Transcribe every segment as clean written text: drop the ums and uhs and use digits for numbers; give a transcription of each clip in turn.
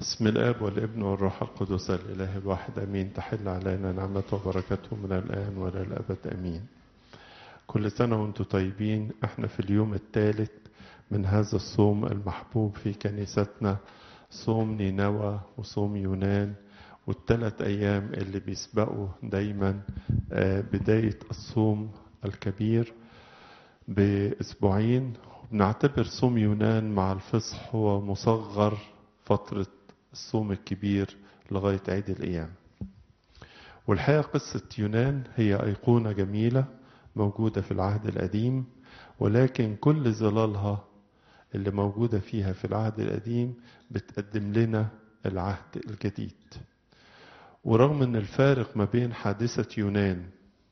بسم الآب والابن والروح القدس الإله الواحد أمين. تحل علينا نعمته وبركته من الآن وإلى الأبد أمين. كل سنة وأنتم طيبين. احنا في اليوم الثالث من هذا الصوم المحبوب في كنيستنا، صوم نينوى وصوم يونان، والثلاث أيام اللي بيسبقوا دايما بداية الصوم الكبير بأسبوعين. بنعتبر صوم يونان مع الفصح هو مصغر فترة الصوم الكبير لغاية عيد الأيام. والحقيقة قصة يونان هي أيقونة جميلة موجودة في العهد القديم، ولكن كل ظلالها اللي موجودة فيها في العهد القديم بتقدم لنا العهد الجديد. ورغم أن الفارق ما بين حادثة يونان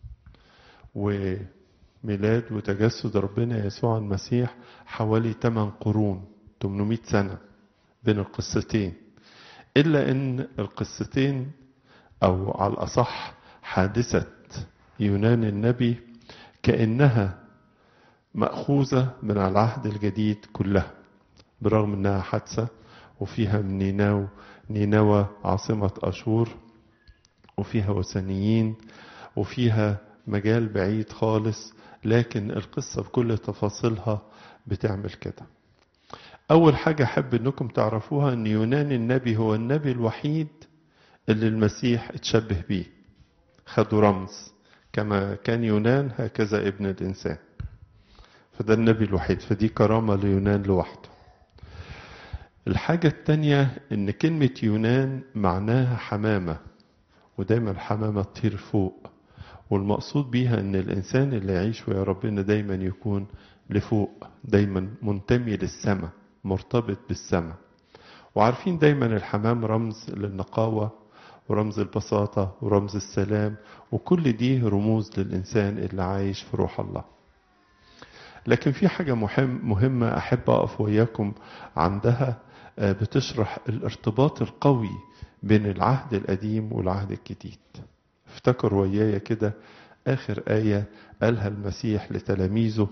وميلاد وتجسد ربنا يسوع المسيح حوالي 8 قرون 800 سنة بين القصتين، إلا أن القصتين أو على الأصح حادثة يونان النبي كأنها مأخوذة من العهد الجديد كلها، برغم أنها حادثة وفيها من نينوى عاصمة أشور، وفيها وثنيين، وفيها مجال بعيد خالص، لكن القصة بكل تفاصيلها بتعمل كده. أول حاجة أحب أنكم تعرفوها أن يونان النبي هو النبي الوحيد اللي المسيح اتشبه بيه، خدوا رمز كما كان يونان هكذا ابن الإنسان، فده النبي الوحيد، فدي كرامة ليونان لوحده. الحاجة التانية أن كلمة يونان معناها حمامة، ودايما الحمامة تطير فوق، والمقصود بيها أن الإنسان اللي يعيش ويا ربنا دايما يكون لفوق، دايما منتمي للسماء، مرتبط بالسماء. وعارفين دايما الحمام رمز للنقاوة ورمز البساطة ورمز السلام، وكل دي رموز للإنسان اللي عايش في روح الله. لكن في حاجة مهمة أحب أقف وياكم عندها، بتشرح الارتباط القوي بين العهد القديم والعهد الجديد. افتكر ويايا كده آخر آية قالها المسيح لتلاميذه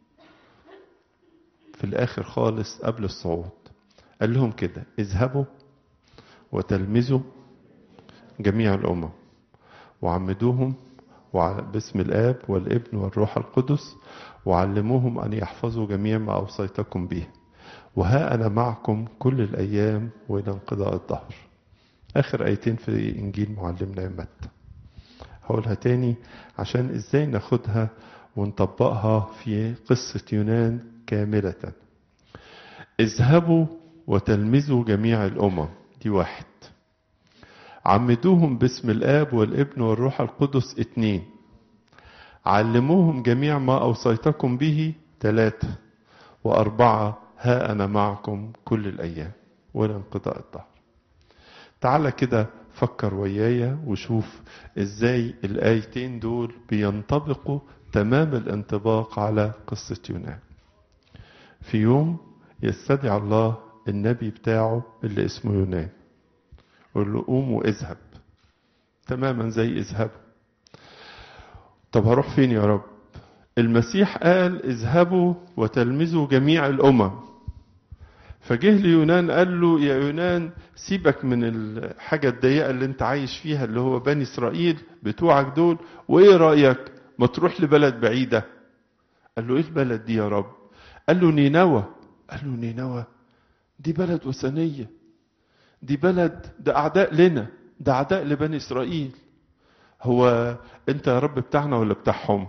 في الآخر خالص قبل الصعود، قال لهم كده: اذهبوا وتلمذوا جميع الأمم وعمدوهم باسم الآب والابن والروح القدس، وعلموهم أن يحفظوا جميع ما أوصيتكم به، وها أنا معكم كل الأيام وإلى انقضاء الدهر. آخر آيتين في إنجيل معلمنا متى. هقولها تاني عشان إزاي ناخدها ونطبقها في قصة يونان كاملة. اذهبوا وتلمذوا جميع الأمم، دي 1. عمدوهم باسم الآب والابن والروح القدس، 2. علموهم جميع ما أوصيتكم به، 3. و4 ها أنا معكم كل الأيام وإلى انقضاء الدهر. تعالى كده فكر ويايا وشوف إزاي الآيتين دول بينطبقوا تمام الانطباق على قصة يونان. في يوم يستدعي الله النبي بتاعه اللي اسمه يونان، يقول له قوم واذهب، تماما زي اذهب. طب هروح فين يا رب؟ المسيح قال اذهبوا وتلمذوا جميع الأمم. فجه ليونان قال له: يا يونان، سيبك من الحاجة الضيقة اللي انت عايش فيها اللي هو بني إسرائيل بتوعك دول، وايه رأيك ما تروح لبلد بعيدة؟ قال له: ايه البلد دي يا رب؟ قال له: نينوى. قال له: نينوى دي بلد وثنية، دي بلد ده أعداء لنا، ده أعداء لبني إسرائيل. هو أنت يا رب بتاعنا ولا بتاعهم؟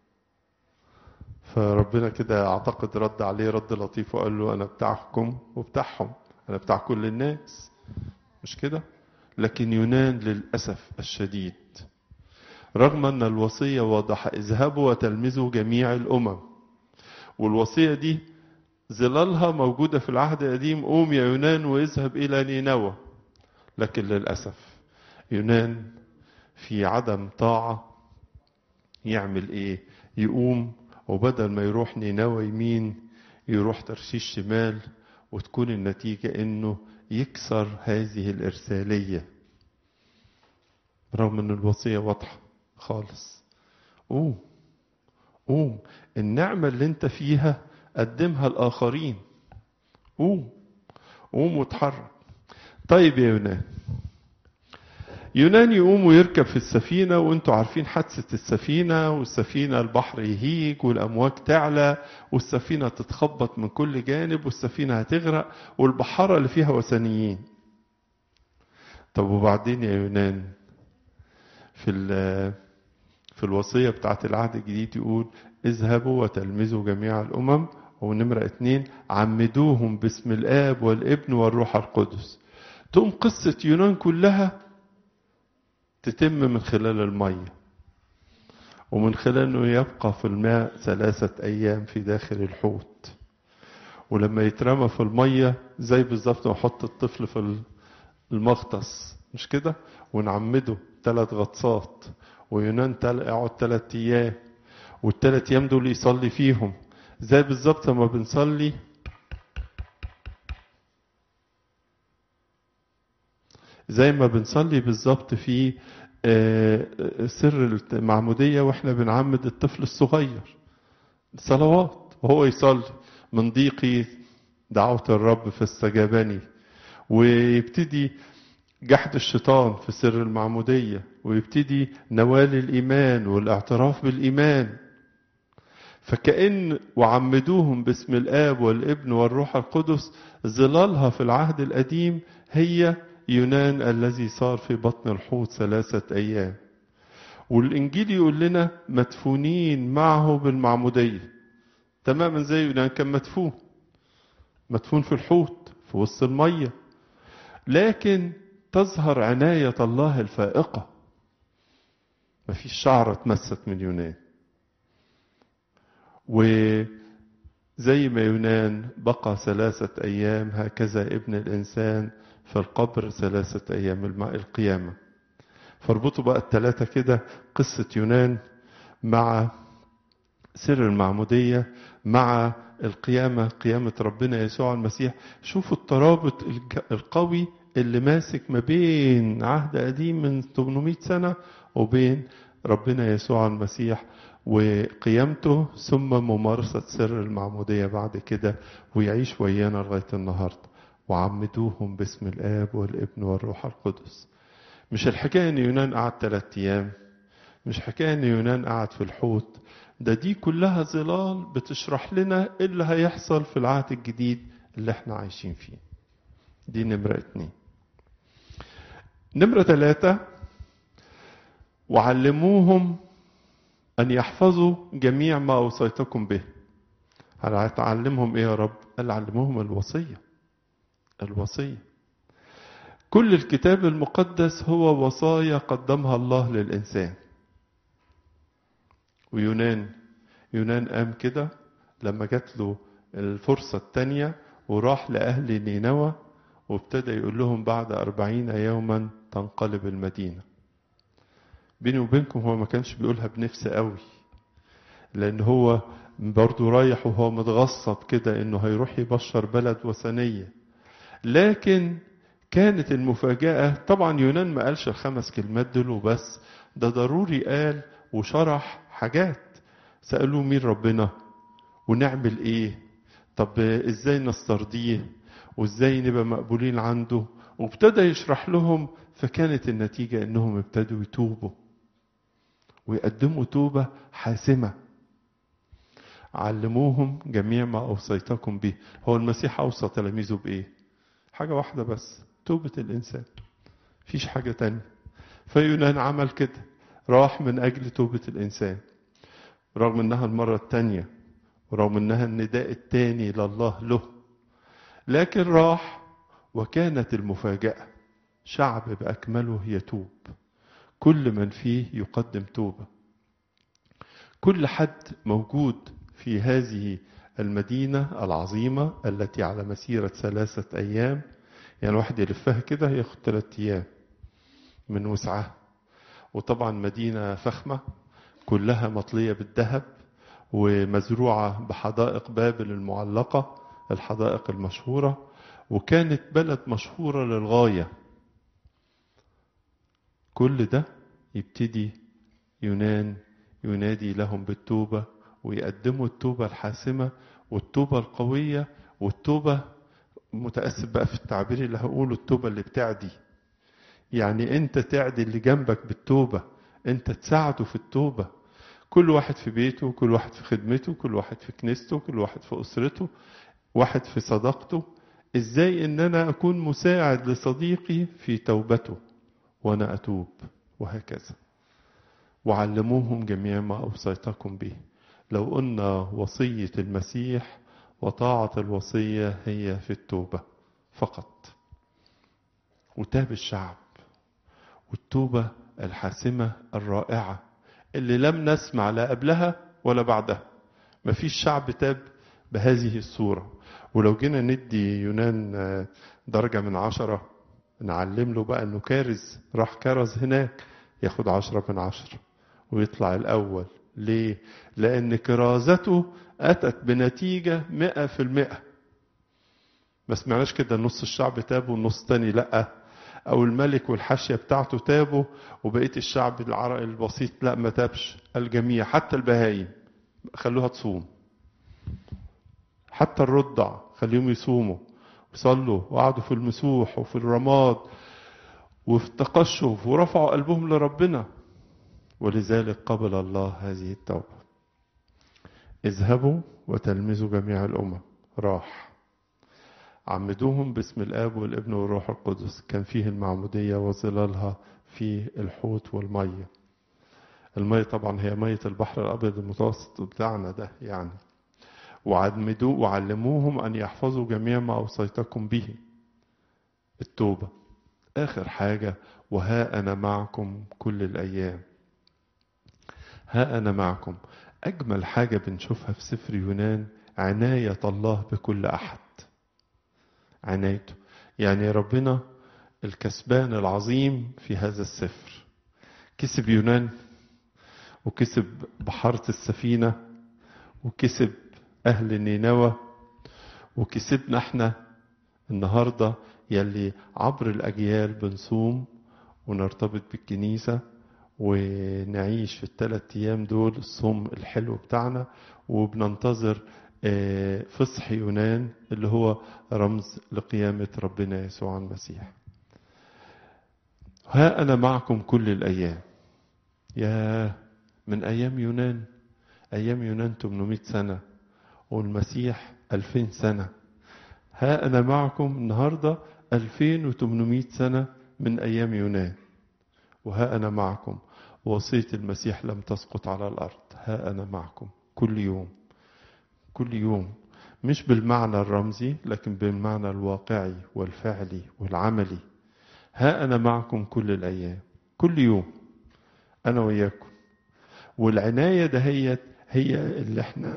فربنا كده أعتقد رد عليه رد لطيف وقال له: أنا بتاعكم وبتاعهم، أنا بتاع كل الناس، مش كده؟ لكن يونان للأسف الشديد، رغم أن الوصية واضحة: اذهبوا وتلمذوا جميع الأمم، والوصية دي ظلالها موجودة في العهد القديم: قوم يا يونان واذهب إلى نينوى. لكن للأسف يونان في عدم طاعة يعمل إيه؟ يقوم وبدل ما يروح نينوى يمين يروح ترشيش شمال، وتكون النتيجة إنه يكسر هذه الإرسالية رغم أن الوصية واضحة خالص: قوم قوم، النعمة اللي انت فيها قدمها الآخرين، قوم قوم واتحرك. طيب يا يونان، يونان يقوم ويركب في السفينة، وانتوا عارفين حادثة السفينة، والسفينة البحر يهيج والأمواج تعلى والسفينة تتخبط من كل جانب والسفينة هتغرق والبحارة اللي فيها وثنيين. طب وبعدين يا يونان؟ في الوصية بتاعت العهد الجديد يقول اذهبوا وتلمذوا جميع الأمم، ونمرة 2 عمدوهم باسم الآب والابن والروح القدس. تقوم قصة يونان كلها تتم من خلال المية، ومن خلال انه يبقى في الماء 3 أيام في داخل الحوت. ولما يترمى في المية زي بالظبط نحط الطفل في المغطس، مش كده؟ ونعمده 3 غطسات، ويونان يقعد 3 أيام، وال3 أيام دول يصلي فيهم زي بالظبط لما بنصلي بالظبط في سر المعمودية واحنا بنعمد الطفل الصغير صلوات، وهو يصلي من ضيقي دعوت الرب فاستجابني، ويبتدي جحد الشيطان في سر المعمودية، ويبتدي نوال الإيمان والاعتراف بالإيمان. فكأن وعمدوهم باسم الآب والابن والروح القدس ظلالها في العهد القديم هي يونان الذي صار في بطن الحوت 3 أيام. والإنجيل يقول لنا مدفونين معه بالمعمودية، تماما زي يونان كان مدفون في الحوت في وسط المية. لكن تظهر عناية الله الفائقة، مفيش شعرة اتمست من يونان. وزي ما يونان بقى 3 أيام، هكذا ابن الإنسان في القبر 3 أيام القيامة. فاربطوا بقى ال3 كده، قصة يونان مع سر المعمودية مع القيامة، قيامة ربنا يسوع المسيح. شوفوا الترابط القوي اللي ماسك ما بين عهد قديم من 800 سنة وبين ربنا يسوع المسيح وقيامته، ثم ممارسة سر المعمودية بعد كده، ويعيش ويانا لغاية النهاردة. وعمدوهم باسم الآب والابن والروح القدس. مش الحكاية ان يونان قعد 3 أيام، مش حكاية ان يونان قعد في الحوت، دي كلها ظلال بتشرح لنا إيه اللي هيحصل في العهد الجديد اللي احنا عايشين فيه. دي نمرة 2. نمرة 3 وعلموهم أن يحفظوا جميع ما أوصيتكم به. هتعلمهم إيه يا رب؟ قال علموهم الوصية. كل الكتاب المقدس هو وصايا قدمها الله للإنسان. ويونان قام كده لما جات له الفرصة التانية، وراح لأهل نينوى وابتدى يقول لهم بعد 40 يوما تنقلب المدينة. بيني وبينكم هو ما كانش بيقولها بنفس قوي، لأن هو برضو رايح وهو متغصب كده إنه هيروح يبشر بلد وثنية. لكن كانت المفاجأة، طبعا يونان ما قالش ال5 كلمات دول وبس، ده ضروري قال وشرح حاجات. سألوه مين ربنا ونعمل ايه، طب ازاي نسترضيه وازاي نبقى مقبولين عنده، وابتدى يشرح لهم. فكانت النتيجة انهم ابتدوا يتوبوا ويقدموا توبة حاسمة. علموهم جميع ما أوصيتكم به. هو المسيح أوصى تلاميذه بإيه؟ حاجة واحدة بس، توبة الإنسان، فيش حاجة تانية. فيونان عمل كده، راح من أجل توبة الإنسان، رغم أنها المرة التانية ورغم أنها النداء التاني لله له، لكن راح. وكانت المفاجأة شعب بأكمله يتوب، كل من فيه يقدم توبة. كل حد موجود في هذه المدينة العظيمة التي على مسيرة 3 أيام، يعني واحد يلفها كده ياخد 3 أيام من وسعها. وطبعا مدينة فخمة كلها مطلية بالذهب ومزروعة بحدائق بابل المعلقة، الحدائق المشهورة، وكانت بلد مشهورة للغاية. كل ده يبتدي يونان ينادي لهم بالتوبة، ويقدموا التوبة الحاسمة والتوبة القوية والتوبة متأسف بقى في التعبير اللي هقوله، التوبة اللي بتعدي. يعني انت تعدي اللي جنبك بالتوبة، انت تساعده في التوبة. كل واحد في بيته، كل واحد في خدمته، كل واحد في كنيسته، كل واحد في أسرته، واحد في صداقته. ازاي ان انا اكون مساعد لصديقي في توبته وانا اتوب، وهكذا. وعلموهم جميع ما اوصيتكم به. لو قلنا وصية المسيح وطاعة الوصية هي في التوبة فقط. وتاب الشعب، والتوبة الحاسمة الرائعة اللي لم نسمع لا قبلها ولا بعدها. مفيش شعب تاب بهذه الصورة. ولو جينا ندي يونان درجة من 10، نعلم له بقى انه كارز، راح كرز هناك، ياخد 10 من 10 ويطلع الأول. ليه؟ لأن كرازته أتت بنتيجة 100%. ما سمعناش كده نص الشعب تاب والنص تاني لأ، أو الملك والحاشية بتاعته تابوا وبقية الشعب البسيط لأ ما تابش. الجميع حتى البهايم خلوها تصوم، حتى الرضع خليهم يصوموا وصلوا وقعدوا في المسوح وفي الرماد وفي التقشف ورفعوا قلبهم لربنا. ولذلك قبل الله هذه التوبة. اذهبوا وتلمذوا جميع الأمم. راح عمدوهم باسم الآب والابن والروح القدس. كان فيه المعمودية وظلالها في الحوت والمية. المية طبعا هي مية البحر الأبيض المتوسط بتاعنا ده يعني. وعمدوا وعلموهم أن يحفظوا جميع ما أوصيتكم به. التوبة آخر حاجة. وها أنا معكم كل الأيام. ها أنا معكم. أجمل حاجة بنشوفها في سفر يونان عناية الله بكل أحد. عنايته يعني ربنا الكسبان العظيم في هذا السفر. كسب يونان، وكسب بحارة السفينة، وكسب أهل نينوى، وكسبنا احنا النهاردة يلي عبر الأجيال بنصوم ونرتبط بالكنيسة ونعيش في ال3 أيام دول الصوم الحلو بتاعنا، وبننتظر فصح يونان اللي هو رمز لقيامة ربنا يسوع المسيح. ها أنا معكم كل الأيام. يا من أيام يونان. أيام يونان 800 سنة والمسيح 2000 سنة. ها أنا معكم النهاردة 2800 سنة من أيام يونان. وها أنا معكم. وصية المسيح لم تسقط على الأرض. ها أنا معكم كل يوم. كل يوم، مش بالمعنى الرمزي لكن بالمعنى الواقعي والفعلي والعملي. ها أنا معكم كل الأيام. كل يوم أنا وياكم. والعناية ده هي اللي احنا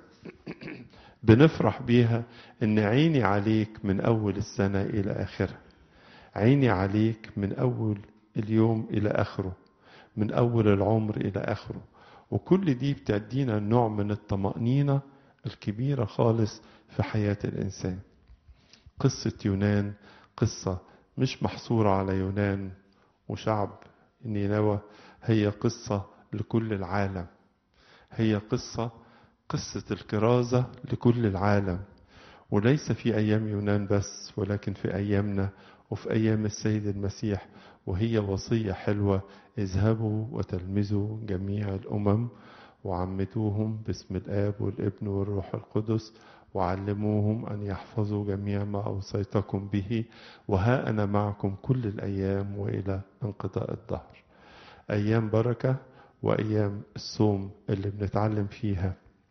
بنفرح بيها، ان عيني عليك من أول السنة إلى آخرها. عيني عليك من أول اليوم إلى آخره، من أول العمر إلى آخره. وكل دي بتدينا نوع من الطمأنينة الكبيرة خالص في حياة الإنسان. قصة يونان قصة مش محصورة على يونان وشعب نينوى، هي قصة لكل العالم. هي قصة الكرازة لكل العالم. وليس في أيام يونان بس، ولكن في أيامنا وفي أيام السيد المسيح. وهي وصية حلوة. اذهبوا وتلمذوا جميع الأمم وعمدوهم باسم الآب والابن والروح القدس وعلموهم أن يحفظوا جميع ما أوصيتكم به. وها أنا معكم كل الأيام وإلى انقضاء الدهر. أيام بركة، وأيام الصوم اللي بنتعلم فيها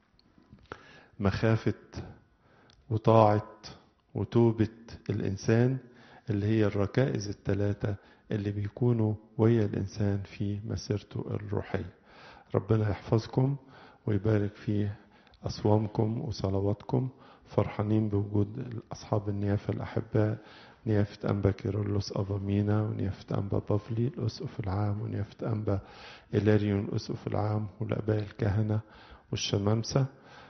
مخافة وطاعة وتوبة الإنسان، اللي هي الركائز ال3 اللي بيكونوا ويا الإنسان في مسيرته الروحية. ربنا يحفظكم ويبارك في أصوامكم وصلواتكم. فرحانين بوجود أصحاب النيافة الأحباء، نيافة أنبا كيرلس أبامينا، ونيافة أنبا بافلي الأسقف العام، ونيافة أنبا إلاريون الأسقف العام، والآباء الكهنة والشمامسة.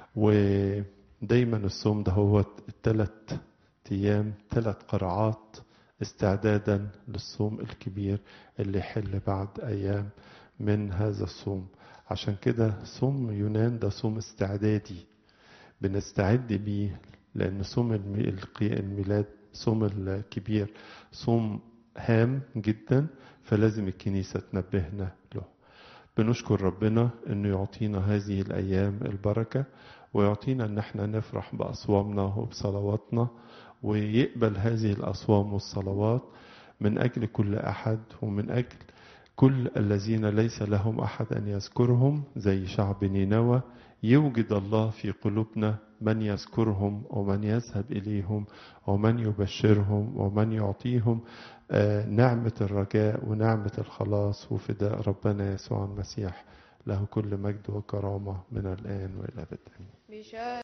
ودايما الصوم ده هو 3 أيام 3 قرعات استعدادا للصوم الكبير اللي يحل بعد أيام من هذا الصوم. عشان كده صوم يونان ده صوم استعدادي بنستعد بيه، لأن صوم الميلاد صوم الكبير صوم هام جدا، فلازم الكنيسة تنبهنا له. بنشكر ربنا انه يعطينا هذه الايام البركة، ويعطينا ان احنا نفرح باصوامنا وبصلواتنا، ويقبل هذه الاصوام والصلوات من اجل كل احد، ومن اجل كل الذين ليس لهم احد ان يذكرهم زي شعب نينوى. يوجد الله في قلوبنا من يذكرهم ومن يذهب اليهم ومن يبشرهم ومن يعطيهم نعمة الرجاء ونعمة الخلاص وفداء ربنا يسوع المسيح. له كل مجد وكرامة من الآن وإلى الأبد.